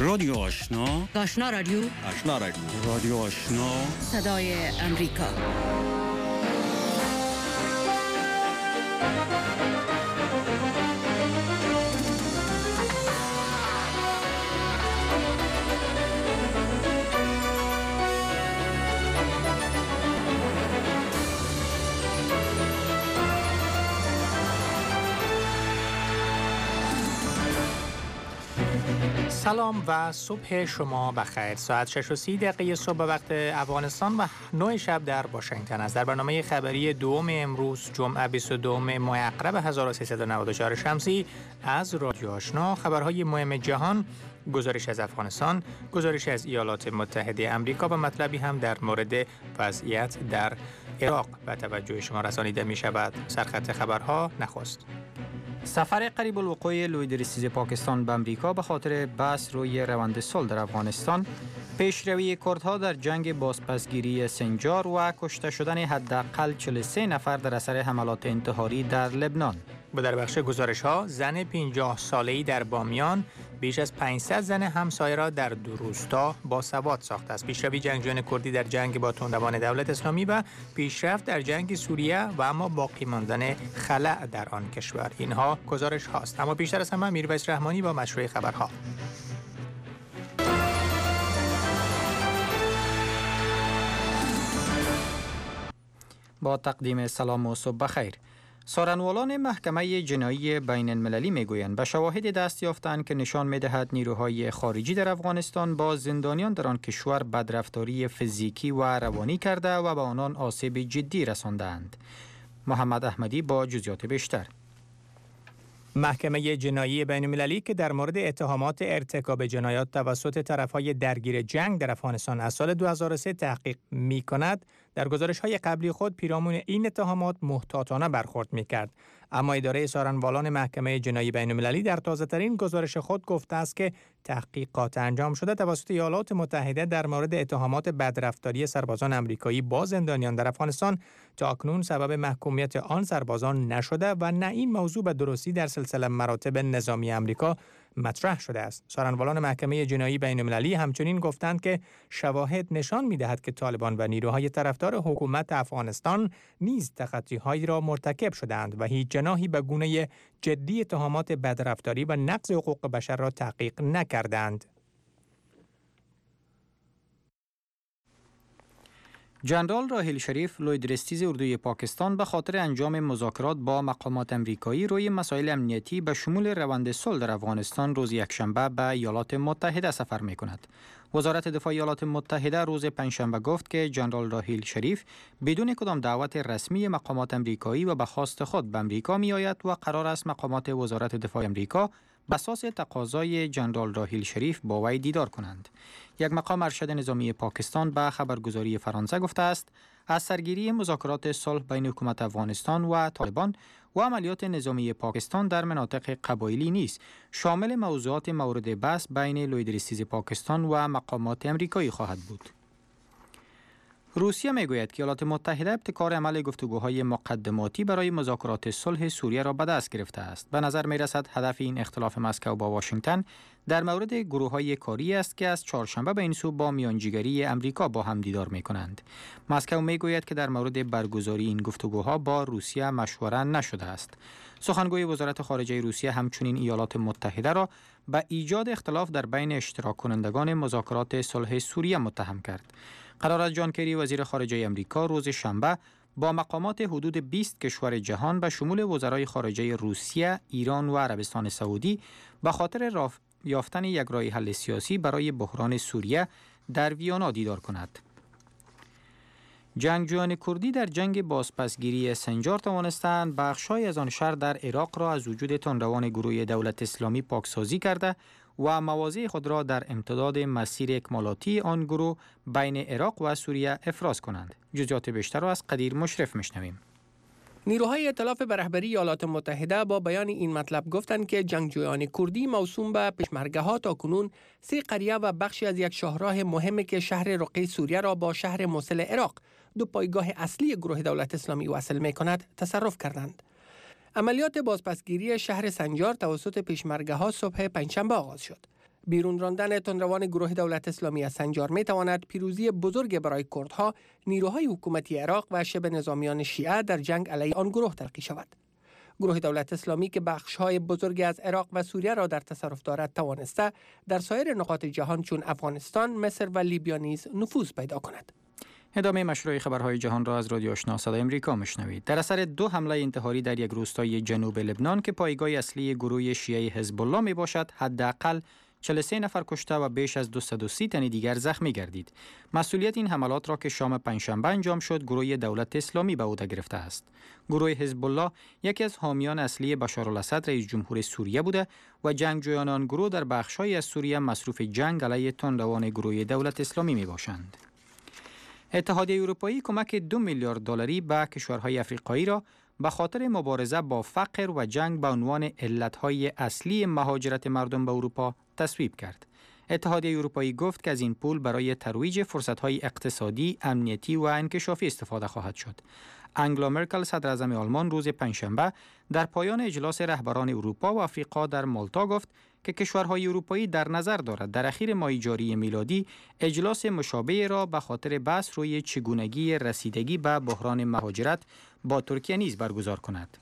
رادیو آشنا، آشنا رادیو، آشنا رادیو، رادیو آشنا، صدای امریکا. سلام و صبح شما بخیر. ساعت 6:30 صبح به وقت افغانستان و 9 شب در واشنگتن است. در برنامه خبری دوم امروز جمعه 22 ماه اقرب 1394 شمسی از رادیو آشنا خبرهای مهم جهان، گزارش از افغانستان، گزارش از ایالات متحده آمریکا و مطلبی هم در مورد وضعیت در عراق به توجه شما رسانیده می شود. سرخط خبرها نخست. سفر قریب الوقوع لویدرستیز پاکستان به امریکا به خاطر بحث روی روند صلح در افغانستان، پیشروی کردها در جنگ بازپسگیری سنجار و کشته شدن حداقل 43 نفر در اثر حملات انتحاری در لبنان. و در بخش گزارش‌ها، زن 50 ساله‌ای در بامیان بیش از 500 زن همسایه را در 2 روستا باسواد ساخته است. پیشروی جنگجویان کردی در جنگ با تندروان دولت اسلامی و پیشرفت در جنگ سوریه و اما باقی ماندن خلأ در آن کشور. اینها گزارش هاست. اما بیشتر از همه میرویس رحمانی با مشروع خبرها. با تقدیم سلام و صبح بخیر. سارنوالان محکمه جنایی بین المللی میگویند به شواهد دست یافتند که نشان میدهد نیروهای خارجی در افغانستان با زندانیان در آن کشور بدرفتاری فیزیکی و روانی کرده و به آنان آسیب جدی رساندند. محمد احمدی با جزئیات بیشتر. محکمه جنایی بین المللی که در مورد اتهامات ارتکاب جنایات توسط طرفهای درگیر جنگ در افغانستان از سال 2003 تحقیق می کند، در گزارش‌های قبلی خود پیرامون این اتهامات محتاطانه برخورد می‌کرد. اما اداره سارنوالان محکمه جنایی بین‌المللی در تازه‌ترین گزارش خود گفته است که تحقیقات انجام شده توسط ایالات متحده در مورد اتهامات بدرفتاری سربازان آمریکایی با زندانیان در افغانستان تاکنون سبب محکومیت آن سربازان نشده و نه این موضوع به درستی در سلسله مراتب نظامی آمریکا مطرح شده است. سارنوالان محکمه جنایی بین‌المللی همچنین گفتند که شواهد نشان می‌دهد که طالبان و نیروهای طرفدار حکومت افغانستان نیز تخطی‌هایی را مرتکب شدند و هیچ جناحی به گونه جدی اتهامات بدرفتاری و نقض حقوق بشر را تحقیق نکردند. جنرال راحیل شریف لویدرستیز اردوی پاکستان به خاطر انجام مذاکرات با مقامات امریکایی روی مسائل امنیتی به شمول روند صلح در افغانستان روز یکشنبه به ایالات متحده سفر می کند. وزارت دفاع ایالات متحده روز پنجشنبه گفت که جنرال راحیل شریف بدون کدام دعوت رسمی مقامات امریکایی و به خواست خود به امریکا می آید و قرار است مقامات وزارت دفاع امریکا به اساس تقاضای جنرال راحیل شریف با وی دیدار کنند. یک مقام ارشد نظامی پاکستان به خبرگزاری فرانسه گفته است از سرگیری مذاکرات صلح بین حکومت افغانستان و طالبان و عملیات نظامی پاکستان در مناطق قبایلی نیست، شامل موضوعات مورد بحث بین لویدرستیز پاکستان و مقامات امریکایی خواهد بود. روسیه میگوید که ایالات متحده ابتکار عمل گفتگوهای مقدماتی برای مذاکرات صلح سوریه را به دست گرفته است. به نظر می رسد هدف این اختلاف مسکو با واشنگتن در مورد گروه‌های کاری است که از چهارشنبه به این سو با میانجیگری امریکا با هم دیدار می کنند. مسکو می گوید که در مورد برگزاری این گفتگوها با روسیه مشوره نشده است. سخنگوی وزارت خارجه روسیه همچنین ایالات متحده را به ایجاد اختلاف در بین اشتراک کنندگان مذاکرات صلح سوریه متهم کرد. قرار است جان کری وزیر خارجه امریکا روز شنبه با مقامات حدود 20 کشور جهان به شمول وزرای خارجه روسیه، ایران و عربستان سعودی به خاطر یافتن یک راه حل سیاسی برای بحران سوریه در ویانا دیدار کند. جنگجویان کردی در جنگ بازپسگیری سنجار توانستند بخش‌های از آن شهر در عراق را از وجود تندروان گروه دولت اسلامی پاکسازی کرده و مواضع خود را در امتداد مسیر اکمالاتی آن گروه بین عراق و سوریه افراز کنند. جزئیات بیشتر را از قدیر مشرف میشنویم. نیروهای ائتلاف به رهبری ایالات متحده با بیان این مطلب گفتند که جنگجویان کردی موسوم به پشمرگه‌ها تاکنون 3 قریه و بخشی از یک شاهراه مهم که شهر رقه سوریه را با شهر موصل عراق، 2 پایگاه اصلی گروه دولت اسلامی وصل می‌کند، تصرف کردند. عملیات بازپسگیری شهر سنجار توسط پشمرگه‌ها صبح پنجشنبه آغاز شد. بیرون راندن تندروان گروه دولت اسلامی از سنجار می تواند پیروزی بزرگ برای کردها، نیروهای حکومتی عراق و شبه نظامیان شیعه در جنگ علیه آن گروه تلقی شود. گروه دولت اسلامی که بخش‌های بزرگی از عراق و سوریه را در تصرف دارد توانسته در سایر نقاط جهان چون افغانستان، مصر و لیبیا نیز نفوذ پیدا کند. ادامه مشروع خبرهای جهان را از رادیو آشنا صدای امریکا میشنوید. در اثر 2 حمله انتحاری در یک روستای جنوب لبنان که پایگاه اصلی گروه شیعه حزب الله می باشد، حداقل 43 نفر کشته و بیش از 230 تن دیگر زخمی گردید. مسئولیت این حملات را که شام پنجشنبه انجام شد، گروه دولت اسلامی به عهده گرفته است. گروه حزب الله یکی از حامیان اصلی بشارالاسد رئیس جمهور سوریه بوده و جنگجویان آن گروه در بخش‌های از سوریه مصروف جنگ علیه تندروان گروه دولت اسلامی میباشند. اتحادیه اروپایی کمک 2 میلیارد دلاری به کشورهای افریقایی را به خاطر مبارزه با فقر و جنگ به عنوان علتهای اصلی مهاجرت مردم به اروپا تصویب کرد. اتحادیه اروپایی گفت که از این پول برای ترویج فرصتهای اقتصادی، امنیتی و انکشافی استفاده خواهد شد. انگلا مرکل صدر اعظم آلمان روز پنجشنبه در پایان اجلاس رهبران اروپا و آفریقا در مالتا گفت که کشورهای اروپایی در نظر دارد در اخیر ماه جاری میلادی اجلاس مشابه را به خاطر بحث روی چگونگی رسیدگی به بحران مهاجرت با ترکیه نیز برگزار کند.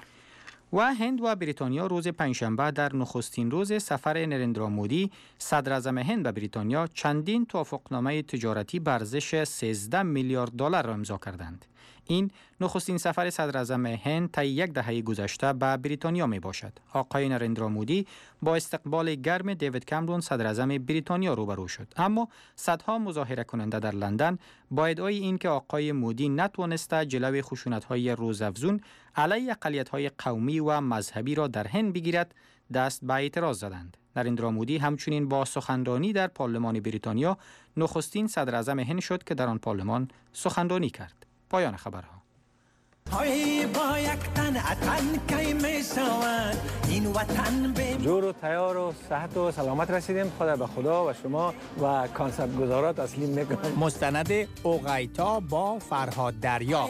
و هند و بریتانیا روز پنجشنبه در نخستین روز سفر نریندرا مودی صدر اعظم هند به بریتانیا چندین توافقنامه تجارتی به ارزش 13 میلیارد دلار را امضا کردند. این نخستین سفر صدر اعظم هند طی یک دهه گذشته به بریتانیا می باشد. آقای نریندرا مودی با استقبال گرم دیوید کامرون صدر اعظم بریتانیا روبرو شد، اما صدها مظاهره کننده در لندن با ادعای اینکه آقای مودی نتوانسته جلوی خشونت‌های روزافزون علیه اقلیت‌های قومی و مذهبی را در هند بگیرد دست به اعتراض زدند. نریندرا مودی همچنین با سخنرانی در پارلمان بریتانیا نخستین صدر اعظم هند شد که در آن پارلمان سخنرانی کرد. پایان خبرها. جور و تیار و صحت و سلامت رسیدیم. خدا به خدا و شما و کانسپت گزارا تسلیم میکنم. مستند اوغیتا با فرهاد دریا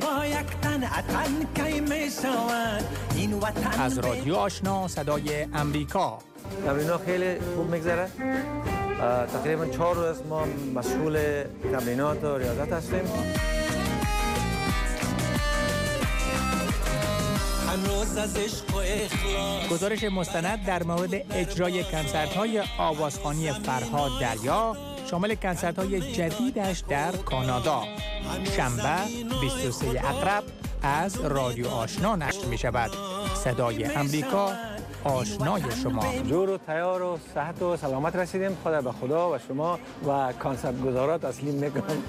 از رادیو آشنا صدای امریکا. تمرین‌ها خیلی خوب میگذره. تقریبا 4 روز ما مشغول تمرینات و ریاضت هستیم. گزارش مستند در مورد اجرای کنسرت‌های آوازخوانی فرهاد دریا شامل کنسرت‌های جدیدش در کانادا شنبه 23 اقرب از رادیو آشنا نشر می‌شود. صدای امریکا، آشنای شما. جور و تیار و صحت و سلامت رسیدیم. خدا به خدا و شما و کانسپت گزارا تسلیم میکنم.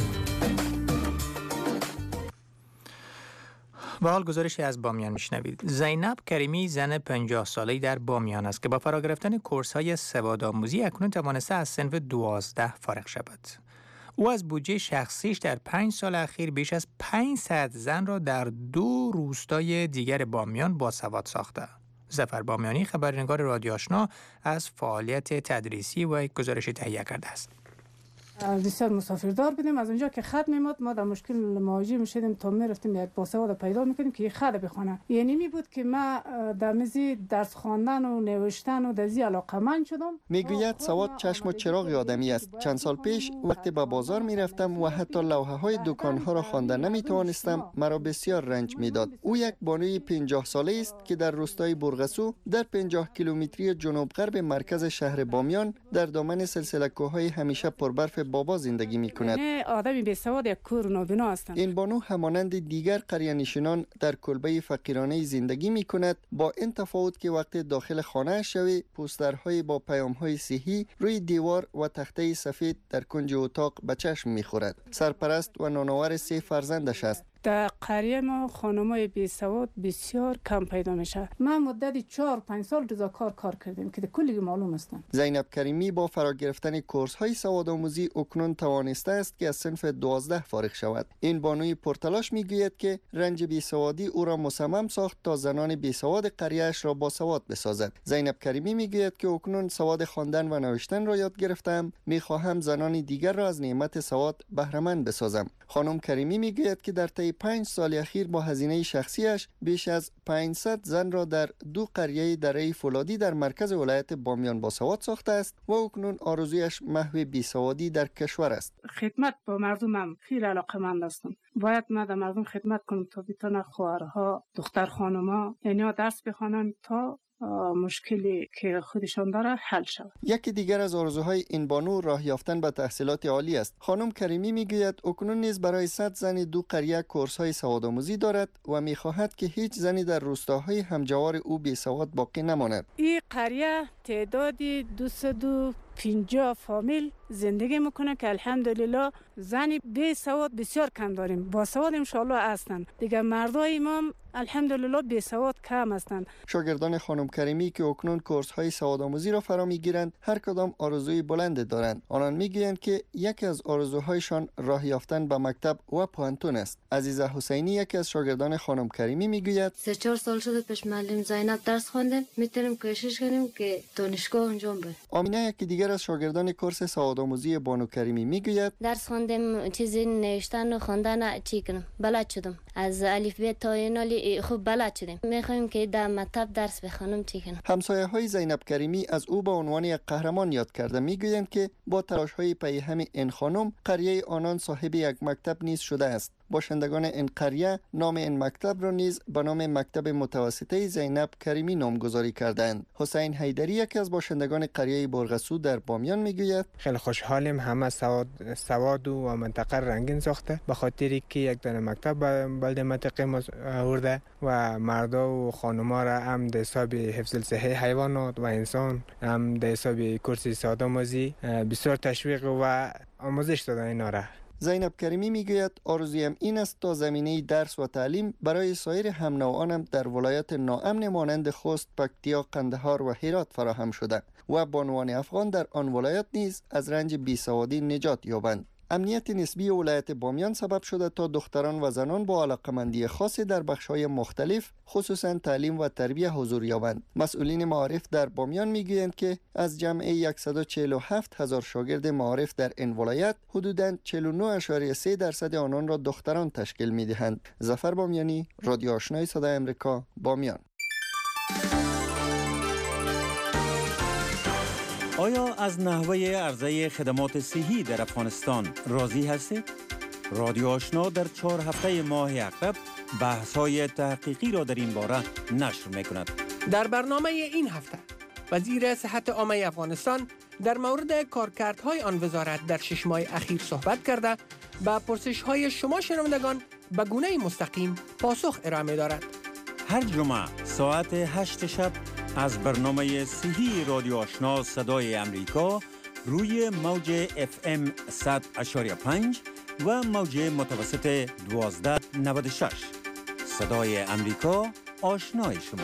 با حال گزارشی از بامیان میشنوید. زینب کریمی زن 50 ساله‌ای در بامیان است که با فرا گرفتن کورس‌های سوادآموزی اکنون توانسته از صنف 12 فارغ شود. او از بودجه شخصیش در 5 سال اخیر بیش از 500 زن را در 2 روستای دیگر بامیان باسواد ساخته. ظفر بامیانی خبرنگار رادیو آشنا از فعالیت تدریسی و یک گزارش تهیه کرده است. بسیار مسافردار بودیم. از اونجا که خط میمد ما در مشکل مواجه میشدیم تا میرفتیم یک باسواد پیدا میکنیم که خط بخونه. یعنی می بود که ما در مزی درس خواندن و نوشتن و دزی علاقه‌مند شدم. میگوید سواد چشم و چراغ آدمی است. چند سال پیش وقتی به بازار میرفتم و حتی لوحه های دکانها را خوانده نمیتوانستم، مرا بسیار رنج میداد. او یک بانوی 50 ساله است که در روستای برغسو در 50 کیلومتری جنوب غرب مرکز شهر بامیان در دامن سلسله کوههای همیشه پربرف بابا زندگی می‌کند. آدمی بی‌سواد یک کور نابینا هستند. این بانو همانند دیگر قریه‌نشینان در کلبه فقیرانه زندگی می‌کند، با این تفاوت که وقتی داخل خانه شوی پوسترهای با پیام‌های صحی روی دیوار و تخته سفید در کنج اتاق به چشم می‌خورد. سرپرست و نانآور 3 فرزندش است. در قریه ما خانمای بی‌سواد بسیار کم پیدا میشه. من مدت 4-5 سال جزا کار کردیم که کلی معلوم هستن. زینب کریمی با فرا گرفتن کورس های سوادآموزی اکنون توانسته است که از صنف 12 فارغ شود. این بانوی پرتلاش میگوید که رنج بیسوادی او را مصمم ساخت تا زنان بیسواد قریه‌اش را باسواد بسازد. زینب کریمی میگوید که اکنون سواد خواندن و نوشتن را یاد گرفتم، میخواهم زنان دیگر را از نعمت سواد بهره مند بسازم. خانم کریمی میگوید که در طی 5 سال اخیر با هزینه شخصیش بیش از 500 زن را در 2 قریه دره فولادی در مرکز ولایت بامیان باسواد ساخته است و اکنون آرزویش محو بیسوادی در کشور است. خدمت با مردمم خیلی علاقه‌مند هستم. باید ما در مردم خدمت کنم تا بتونه خواهرها، دختر خانم‌ها یعنی درس بخوانند تا مشکلی که خودشان داره حل شود. یکی دیگر از آرزوهای این بانو راه یافتن به تحصیلات عالی است. خانم کریمی میگوید اکنون نیز برای 100 زن 2 قریه کورس‌های سوادآموزی دارد و می‌خواهد که هیچ زنی در روستاهای همجوار او بی‌سواد باقی نماند. این قریه تعدادی 250 فامیل زندگی میکنه که الحمدلله زنی بی سواد بسیار کم داریم. با سواد ان شاء الله هستن. دیگه مردای ما الحمدلله بی سواد کم هستند. شاگردان خانم کریمی که اکنون کورس‌های سوادآموزی را فرا میگیرند هر کدام آرزوی بلند دارند. آنان میگویند که یکی از آرزوهایشان راه یافتن به مکتب و پوهنتون است. عزیزه حسینی یکی از شاگردان خانم کریمی میگوید 3-4 سال شده پیش معلم زینب درس خواندیم، میتونیم کوشش کنیم که دانشگاه انجام بدیم. آمینه یکی دیگر از شاگردان کورس سوادآموزی بانو کریمی میگوید درس خواندیم، چیزی نوشتن و خواندن چی کنم بلد شدم، از الف ب تا ینالی خوب بلد شدیم. میخوایم که در مکتب درس بخونم چی کنم. همسایه‌های زینب کریمی از او به عنوان یک قهرمان یاد کرده. میگویند که با تلاش‌های پی هم این خانم قریه آنان صاحب یک مکتب نیز شده است. باشندگان این قریه نام این مکتب را نیز به نام مکتب متوسطه زینب کریمی نامگذاری کردند. حسین حیدری یکی از باشندگان قریه برغسو در بامیان میگوید خیلی خوشحالیم، همه سواد و منطقه رنگین ساخته به خاطری که یک دانه مکتب بلده منطقه آورده و مردا و خانوما را هم در حساب حفظ الصحه حیوانات و انسان، هم در حساب کورس سوادآموزی بسیار تشویق و آموزش دادن اینا را. زینب کریمی میگوید آرزویم این است تا زمینه درس و تعلیم برای سایر هم نوعانم در ولایت ناامن مانند خوست، پکتیا، قندهار و هرات فراهم شده و بانوان افغان در آن ولایت نیز از رنج بیسوادی نجات یابند. امنیت نسبی ولایت بامیان سبب شده تا دختران و زنان با علاقمندی خاصی در بخش‌های مختلف خصوصا تعلیم و تربیت حضور یابند. مسئولین معارف در بامیان میگویند که از جمع 147,000 شاگرد معارف در این ولایت حدوداً 49.3% آنان را دختران تشکیل میدهند. ظفر بامیانی، رادیو آشنای صدای آمریکا، بامیان. آیا از نحوه عرضه خدمات صحی در افغانستان راضی هستید؟ رادیو آشنا در 4 هفته ماه عقرب بحث‌های تحقیقی را در این باره نشر می‌کند. در برنامه این هفته وزیر صحت عامه افغانستان در مورد کارکردهای آن وزارت در 6 ماه اخیر صحبت کرده به پرسش‌های شما شنوندگان به گونه مستقیم پاسخ ارائه دارد. هر جمعه ساعت 8 شب از برنامه صحی رادیو آشنا صدای امریکا روی موج FM 100.5 و موج متوسط 1296. صدای امریکا، آشنای شما.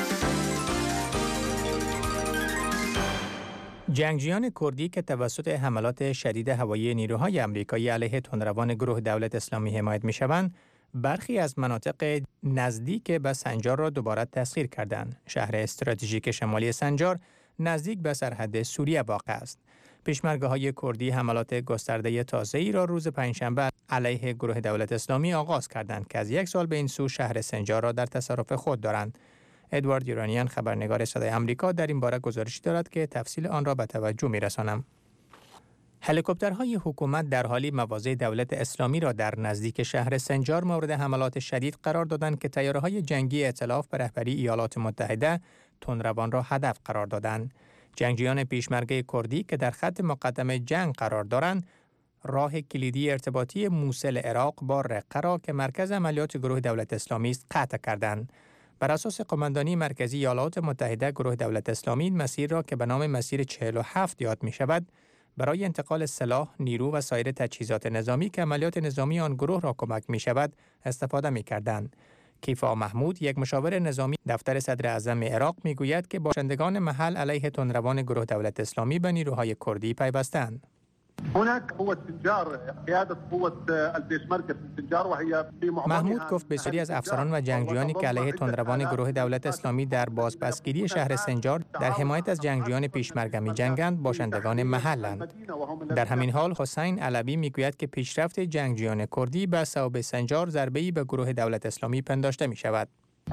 جنگجویان کردی که توسط حملات شدید هوایی نیروهای آمریکایی علیه تندروان گروه دولت اسلامی حمایت می‌شوند، برخی از مناطق نزدیک به سنجار را دوباره تسخیر کردند. شهر استراتژیک شمالی سنجار نزدیک به سرحد سوریه واقع است. پیشمرگه‌های کردی حملات گسترده تازه‌ای را روز پنجشنبه علیه گروه دولت اسلامی آغاز کردند که از 1 سال به این سو شهر سنجار را در تصرف خود دارند. ادوارد یورانیان، خبرنگار صدای آمریکا، در این باره گزارشی دارد که تفصیل آن را به توجه می‌رسانم. هلیکوپترهای حکومت در حالی مواضع دولت اسلامی را در نزدیک شهر سنجار مورد حملات شدید قرار دادند که طیاره‌های جنگی ائتلاف به رهبری ایالات متحده تندروان را هدف قرار دادند. جنگجویان پیشمرگه کردی که در خط مقدم جنگ قرار دارند، راه کلیدی ارتباطی موصل عراق با رقه را که مرکز عملیات گروه دولت اسلامی است قطع کردند. بر اساس قماندانی مرکزی ایالات متحده گروه دولت اسلامی، مسیر را که به نام مسیر 47 یاد می شود، برای انتقال سلاح، نیرو و سایر تجهیزات نظامی که عملیات نظامی آن گروه را کمک می شود استفاده می کردند. کیفا محمود، یک مشاور نظامی دفتر صدر اعظم عراق، می گوید که باشندگان محل علیه تندروان گروه دولت اسلامی به نیروهای کردی پیوستند. محمود گفت بسیاری از افسران و جنگجویانی که علیه تندروان گروه دولت اسلامی در بازپسگیری شهر سنجار در حمایت از جنگجویان پیشمرگه می‌جنگند باشندگان محلند. در همین حال حسین علوی میگوید که پیشرفت جنگجویان کردی به صوب سنجار ضربه‌ای به گروه دولت اسلامی پنداشته می‌شود.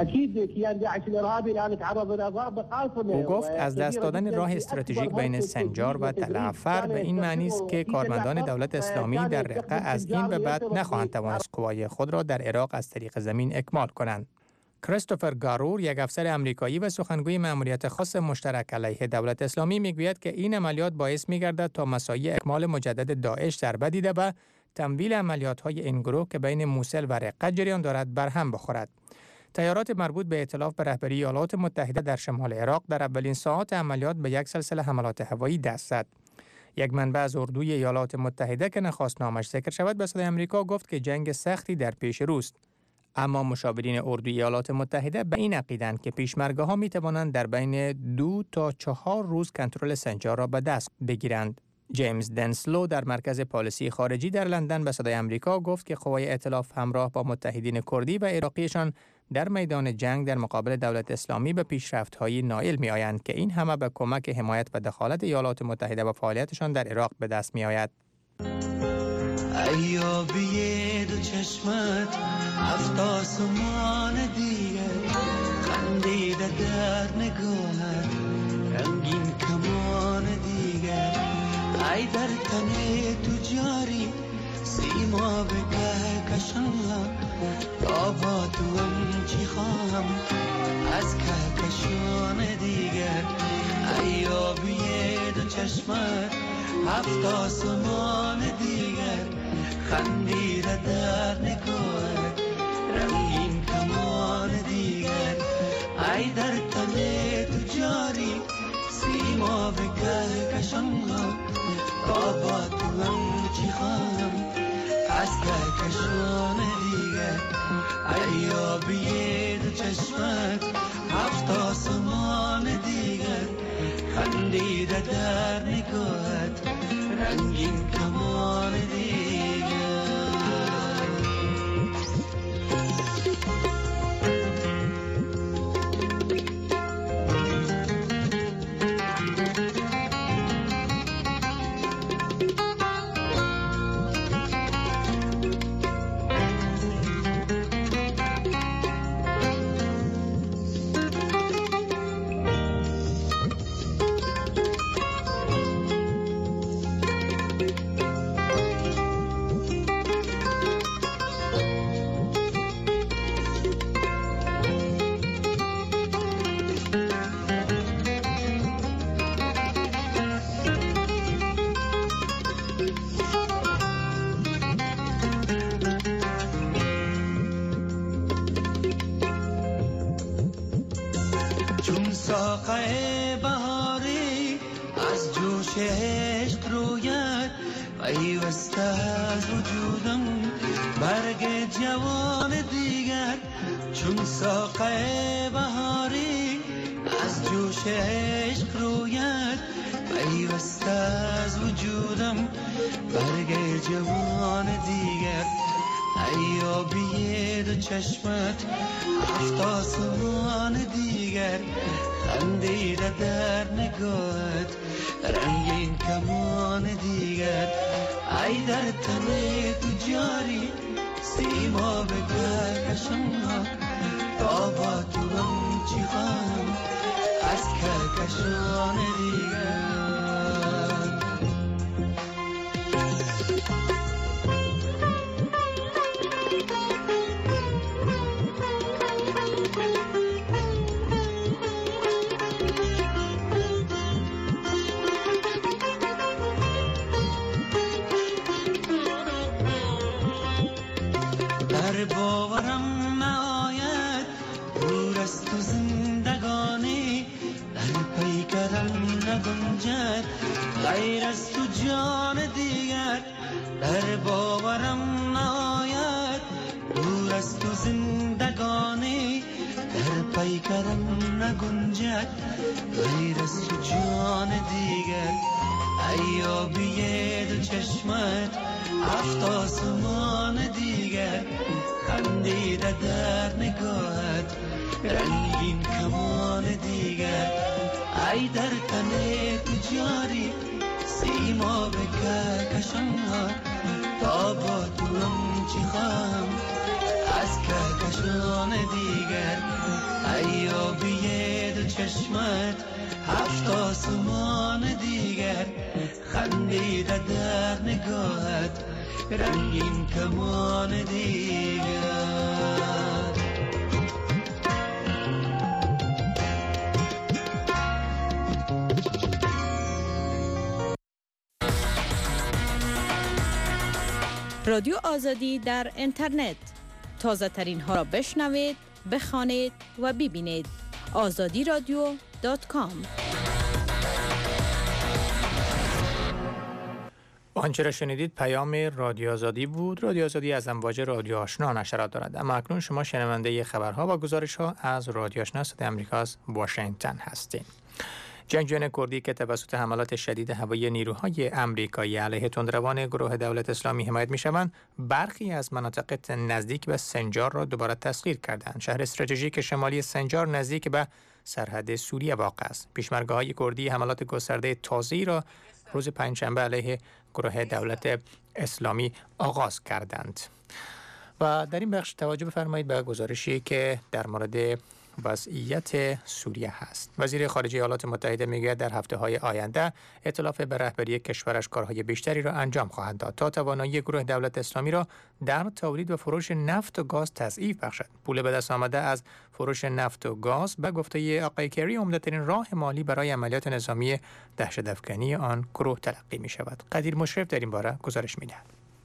او گفت از دست دادن راه استراتژیک بین سنجار و تل عفر به این معنی است که کارمندان دولت اسلامی در رقه از این به بعد نخواهند توانست قوای خود را در عراق از طریق زمین اکمال کنند. کریستوفر گارور، یک افسر امریکایی و سخنگوی مأموریت خاص مشترک علیه دولت اسلامی، میگوید که این عملیات باعث می‌گردد تا مساعی اکمال مجدد داعش ضربه دیده و تمویل عملیات‌های این گروه که بین موصل و رقه جریان دارد برهم بخورد. تیارات مربوط به ائتلاف به رهبری ایالات متحده در شمال عراق در اولین ساعات عملیات به یک سلسله حملات هوایی دست زد. یک منبع از اردوی ایالات متحده که نخواست نامش ذکر شود به صدای آمریکا گفت که جنگ سختی در پیش روست. اما مشاورین اردوی ایالات متحده به این عقیدند که پیشمرگه‌ها می‌توانند در بین 2 تا 4 روز کنترل سنجار را به دست بگیرند. جیمز دنسلو در مرکز پالیسی خارجی در لندن به صدای آمریکا گفت که قوای ائتلاف همراه با متحدین کردی و عراقیشان در میدان جنگ در مقابل دولت اسلامی به پیشرفت‌های نائل می‌آیند که این همه به کمک حمایت و دخالت ایالات متحده و فعالیتشان در عراق به دست می‌آید. ایابی دو چشمت هفت آسمان دیگر خندیده در نگاهت رنگین کمان دیگر ای در تن تو جاری سیما به کهکشان تا با تو هم چی خواهم از کهکشان دیگر ایابی دو چشمت هفت آسمان دیگر خندیده در نگاهت رنگین کمان دیگر ای در تن تو جاری سیما به کهکشان تا با تو هم چی خواهم از کهکشان دیگر ایابی دو چشمت هفت آسمان دیگر خندیده در نگاهت رنگین کمان دیگر چون ساقه بهاری از جوش عشق رویت پیوسته از وجودم برگ جوان دیگر چون ساقه بهاری از جوش عشق رویت پیوسته از وجودم برگ جوان دیگر ایابی دو چشمت هفت آسمان دیگر خندیده در نگاهت رنگین کمان دیگر ای در تن تو جاری سیما به کهکشان تا با تو هم چی خواهم از کهکشان دیگر در باورم نآید دور از تو زندگانی در پیکرم نگنجد غیر از تو جان دیگر در باورم نآید دور از تو زندگانی در پیکرم نگنجد غیر از تو جان دیگر ایابی دو چشمت هفت آسمان دیگر خندیده در نگاهت رنگین کمان دیگر ای در تن تجاری سیما به کهکشان تا با توم چی خواهم از کهکشان دیگر ای آبی دو چشمت هفت آسمان دیگر خندیده در نگاهت رنگین کمان دیگر. رادیو آزادی در اینترنت تازه ترین ها را بشنوید، بخوانید و ببینید. azadiradyo.com. آنچه را شنیدید پیام رادیو آزادی بود. رادیو آزادی از امواج رادیو آشنا نشرات دارد. اما اکنون شما شنونده خبرها و گزارش‌ها از رادیو آشنا صدای آمریکا از واشنگتن هستید. جنگجویان کردی که توسط حملات شدید هوایی نیروهای آمریکایی علیه تندروان گروه دولت اسلامی حمایت می‌شوند، برخی از مناطق نزدیک به سنجار را دوباره تسخیر کردند. شهر استراتژیک شمالی سنجار نزدیک به سرحد سوریه واقع است. پیشمرگه‌های کردی حملات گسترده تازه‌ای را روز پنجشنبه علیه گروه دولت اسلامی آغاز کردند. و در این بخش توجه بفرمایید به گزارشی که در مورد وضعیت سوریه هست. وزیر خارجه ایالات متحده میگوید در هفته‌های آینده ائتلاف به رهبری کشورش کارهای بیشتری را انجام خواهد داد تا توانایی گروه دولت اسلامی را در تولید و فروش نفت و گاز تضعیف بخشد. پول به دست آمده از فروش نفت و گاز به گفته آقای کری عمده‌ترین راه مالی برای عملیات نظامی دهشت‌افکنی آن گروه تلقی می شود. قدیر مشرف در این باره گزارش می‌دهد.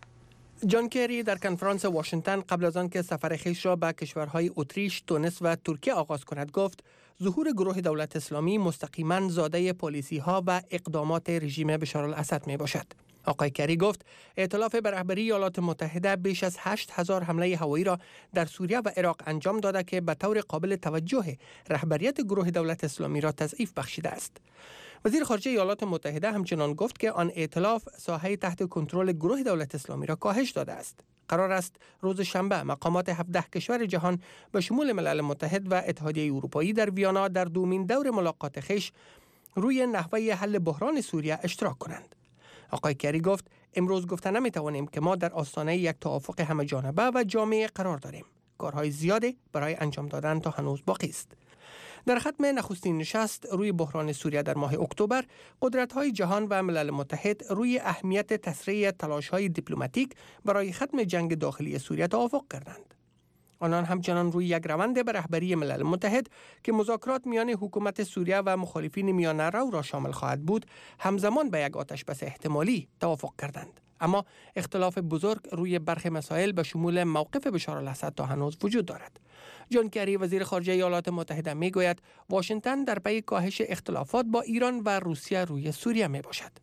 جان کری در کنفرانس واشنگتن قبل از آن که سفر خویش را به کشورهای اتریش، تونس و ترکیه آغاز کند گفت ظهور گروه دولت اسلامی مستقیما زاده پالیسی‌ها و اقدامات رژیم بشار الاسد می باشد. آقای کری گفت ائتلاف به رهبری ایالات متحده بیش از 8000 حمله هوایی را در سوریه و عراق انجام داده که به طور قابل توجه رهبریت گروه دولت اسلامی را تضعیف بخشیده است. وزیر خارجه ایالات متحده همچنان گفت که آن ائتلاف ساحه تحت کنترل گروه دولت اسلامی را کاهش داده است. قرار است روز شنبه مقامات 17 کشور جهان به شمول ملل متحد و اتحادیه اروپایی در ویانا در دومین دور ملاقات خویش روی نحوه حل بحران سوریه اشتراک کنند. آقای کری گفت امروز گفته نمیتوانیم که ما در آستانه یک توافق همه جانبه و جامع قرار داریم. کارهای زیاده برای انجام دادن تا هنوز باقی است. در ختم نخستین نشست روی بحران سوریه در ماه اکتبر، قدرت‌های جهان و ملل متحد روی اهمیت تسریع تلاش‌های دیپلماتیک برای ختم جنگ داخلی سوریه توافق کردند. آنان همچنان روی یک روند به رهبری ملل متحد که مذاکرات میان حکومت سوریه و مخالفین میانه‌رو را شامل خواهد بود، همزمان به یک آتش‌بس احتمالی توافق کردند. اما اختلاف بزرگ روی برخی مسائل به شمول موقف بشار الاسد تا هنوز وجود دارد. جان کری وزیر خارجه ایالات متحده میگوید واشنگتن در پی کاهش اختلافات با ایران و روسیه روی سوریه می باشد.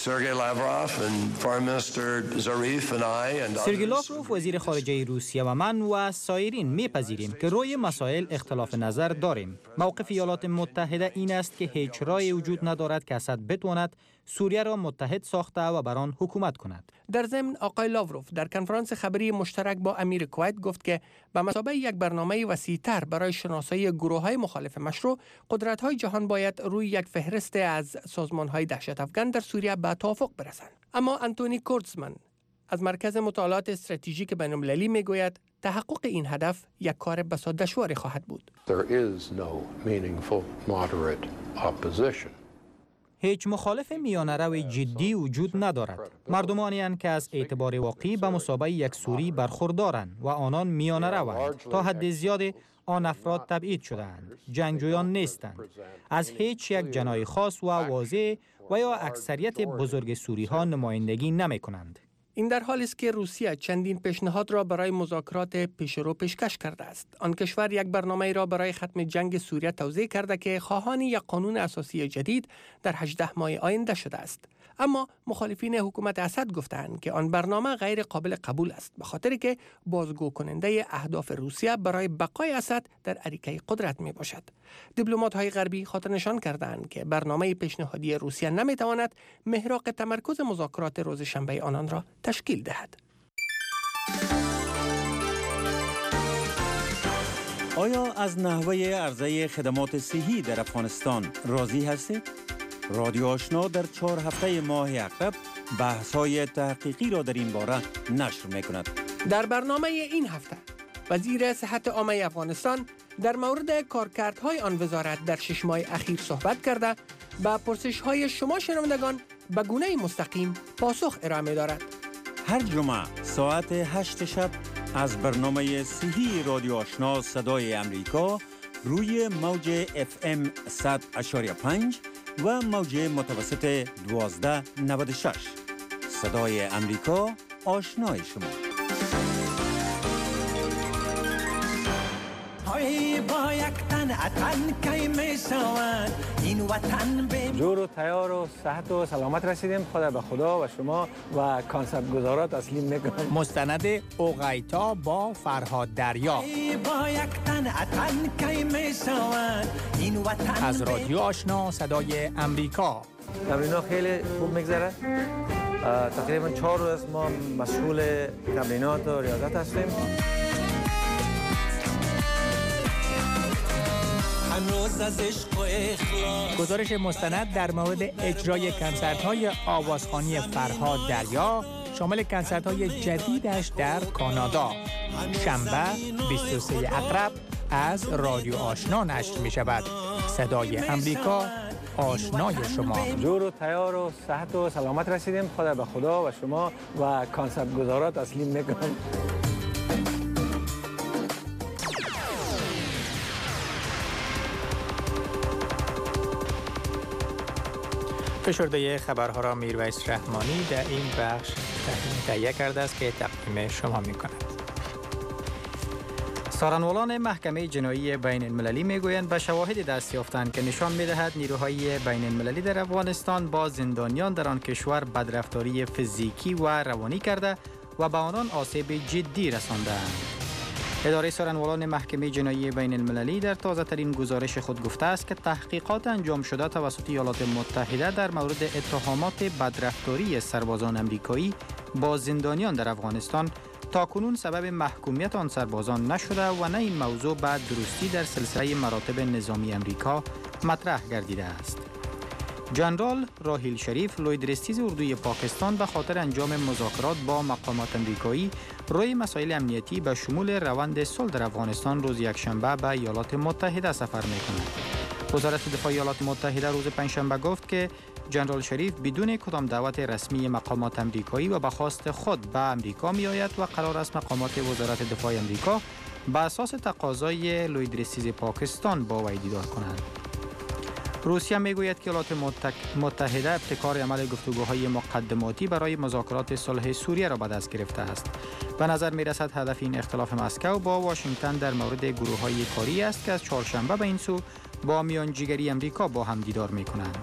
سرگئی لاوروف وزیر خارجه روسیه و من و سایرین میپذیریم که روی مسائل اختلاف نظر داریم. موقف ایالات متحده این است که هیچ راهی وجود ندارد که اسد بتواند سوریه را متحد ساخته و بر آن حکومت کند. در ضمن آقای لاوروف در کنفرانس خبری مشترک با امیر کویت گفت که به مثابه یک برنامه وسیع‌تر برای شناسایی گروه‌های مخالف مشروع، قدرت‌های جهان باید روی یک فهرست از سازمان‌های دهشت‌افکن در سوریه به توافق برسند. اما آنتونی کورتزمن از مرکز مطالعات استراتژیک بین‌المللی میگوید تحقق این هدف یک کار بسیار دشواری خواهد بود. هیچ مخالف میانه‌رو جدی وجود ندارد. مردمانی هستند که از اعتبار واقعی به مثابه یک سوری برخوردارند و آنان میانه‌روند. تا حد زیادی آن افراد تبعید شده‌اند. جنگجویان نیستند. از هیچ یک جناح خاص و واضح و یا اکثریت بزرگ سوری ها نمایندگی نمی کنند. این در حالی است که روسیه چندین پیشنهاد را برای مذاکرات پیشرو پیشکش کرده است. آن کشور یک برنامه را برای ختم جنگ سوریه توضیح کرده که خواهان یک قانون اساسی جدید در 18 ماه آینده شده است. اما مخالفین حکومت اسد گفتند که آن برنامه غیر قابل قبول است، به خاطری که بازگو کننده اهداف روسیه برای بقای اسد در اریکه قدرت می باشد. دیپلمات‌های غربی خاطر نشان کردند که برنامه پیشنهادی روسیه نمی تواند محراق تمرکز مذاکرات روز شنبه آنان را تشکیل دهد. آیا از نحوه عرضه خدمات صحی در افغانستان راضی هستید؟ رادیو آشنا در 4 هفته ماه اکتبر بحث‌های تحقیقی را در این باره نشر می‌کند. در برنامه این هفته وزیر صحت عامه افغانستان در مورد کارکردهای آن وزارت در 6 ماه اخیر صحبت کرده به پرسش‌های شما شنوندگان به گونه مستقیم پاسخ ارائه دارد. هر جمعه ساعت 8 شب از برنامه صحی رادیو آشنا صدای امریکا روی موج FM 100.5 و موج متوسط 1296. صدای امریکا، آشنای شما. با یک تن اتن کی می شود این وطن به جور و تیار و صحت و سلامت رسیدیم. خدا به خدا و شما و کانسپت گزارا تسلیم میکنم. مستند اوغیتا با فرهاد دریا با یک تن اتن کی می شود این وطن از رادیو آشنا صدای امریکا. تمرین‌ها خیلی خوب میگذره. تقریبا 4 روز ما مشغول تمرینات و ریاضت هستیم. گزارش مستند در مورد اجرای کنسرت‌های آوازخوانی فرهاد دریا شامل کنسرت‌های جدیدش در کانادا شنبه 23 اکتبر از رادیو آشنا نشر می‌شود. صدای امریکا، آشنای شما. جور و تیار و صحت و سلامت رسیدیم. خدا به خدا و شما و کانسپت گزارا تسلیم میکنم. فشرده خبرها را میرویس رحمانی در این بخش تهیه کرده است که تقدیم شما می‌کند. سارنوالان محکمه جنایی بین المللی میگویند به شواهد دست یافتند که نشان میدهد نیروهای بین المللی در افغانستان با زندانیان در آن کشور بدرفتاری فیزیکی و روانی کرده و به آنان آسیب جدی رساندند. اداره سارنوالان محکمه جنایی بین المللی در تازه ترین گزارش خود گفته است که تحقیقات انجام شده توسط ایالات متحده در مورد اتهامات بدرفتاری سربازان آمریکایی با زندانیان در افغانستان تاکنون سبب محکومیت آن سربازان نشده و نه این موضوع بعد درستی در سلسله مراتب نظامی آمریکا مطرح گردیده است. جنرال راحیل شریف لویدرستیز اردوی پاکستان به خاطر انجام مذاکرات با مقامات آمریکایی روی مسائل امنیتی به شمول روند صلح در افغانستان روز یکشنبه به ایالات متحده سفر می‌کند. وزارت دفاع ایالات متحده روز پنجشنبه گفت که جنرال شریف بدون کدام دعوت رسمی مقامات آمریکایی و به خواست خود به آمریکا می‌آید و قرار است مقامات وزارت دفاع آمریکا به اساس تقاضای لویدرستیز پاکستان با وی دیدار کنند. روسیه میگوید که ایالات متحده ابتکار عمل گفتگوهای مقدماتی برای مذاکرات صلح سوریه را به دست گرفته است. به نظر می رسد هدف این اختلاف مسکو با واشنگتن در مورد گروه‌های کاری است که از چهارشنبه به این سو با میانجیگری امریکا با هم دیدار می کنند.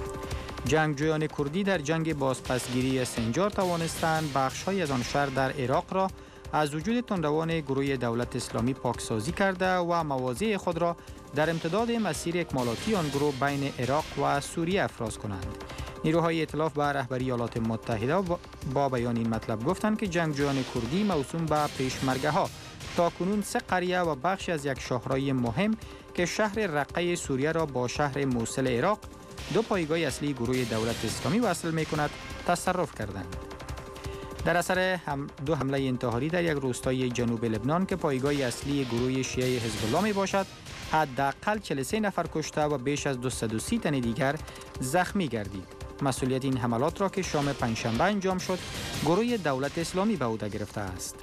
جنگجویان کردی در جنگ بازپسگیری سنجار توانستند بخش‌های از آن شهر در عراق را از وجود تندروان گروه دولت اسلامی پاکسازی کرده و مواضع خود را در امتداد مسیر اکمالاتی آن گروه بین عراق و سوریه افراز کنند. نیروهای ائتلاف به رهبری ایالات متحده با بیان این مطلب گفتند که جنگجویان کردی موسوم به پیشمرگه‌ها تاکنون 3 قریه و بخش از یک شاهرای مهم که شهر رقه سوریه را با شهر موصل عراق 2 پایگاه اصلی گروه دولت اسلامی وصل می‌کند تصرف کردند. در اثر 2 حمله انتحاری در یک روستای جنوب لبنان که پایگاه اصلی گروه شیعه حزب الله می باشد، حداقل 43 نفر کشته و بیش از 230 تن دیگر زخمی گردید. مسئولیت این حملات را که شام پنجشنبه انجام شد، گروه دولت اسلامی به عهده گرفته است.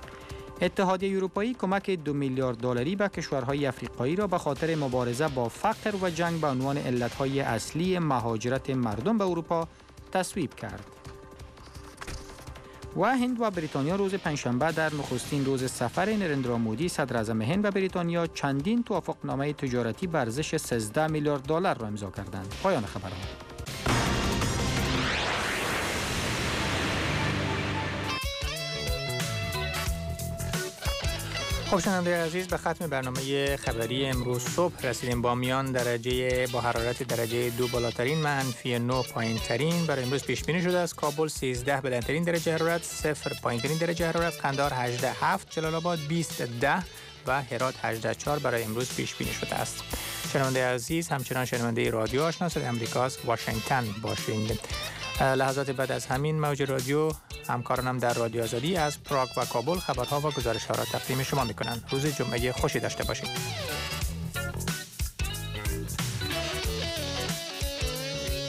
اتحادیه اروپایی کمک 2 میلیارد دلاری به کشورهای افریقایی را به خاطر مبارزه با فقر و جنگ به عنوان علتهای اصلی مهاجرت مردم به اروپا تصویب کرد. و هند و بریتانیا روز پنجشنبه در نخستین روز سفر نریندرا مودی صدر اعظم هند و بریتانیا چندین توافقنامه تجارتی به ارزش 13 میلیارد دلار را امضا کردند. پایان خبرها. خب شنونده عزیز، به ختم برنامه خبری امروز صبح رسیدیم. با میان درجه با حرارت درجه 2 بالاترین، -9 پایین‌ترین برای امروز پیش بینی شده است. کابل 13 بلندترین درجه حرارت، 0 پایین‌ترین درجه حرارت، قندهار 18.7، جلال آباد 20.10 و هرات 18.4 برای امروز پیش بینی شده است. شنونده عزیز، همچنان شنونده رادیو آشنا صدای آمریکاست، واشنگتن باشید. لحظات بعد از همین موج رادیو همکارانم در رادیو آزادی از پراگ و کابل خبرها و گزارش‌ها را تقدیم شما می‌کنند. روز جمعه خوشی داشته باشید.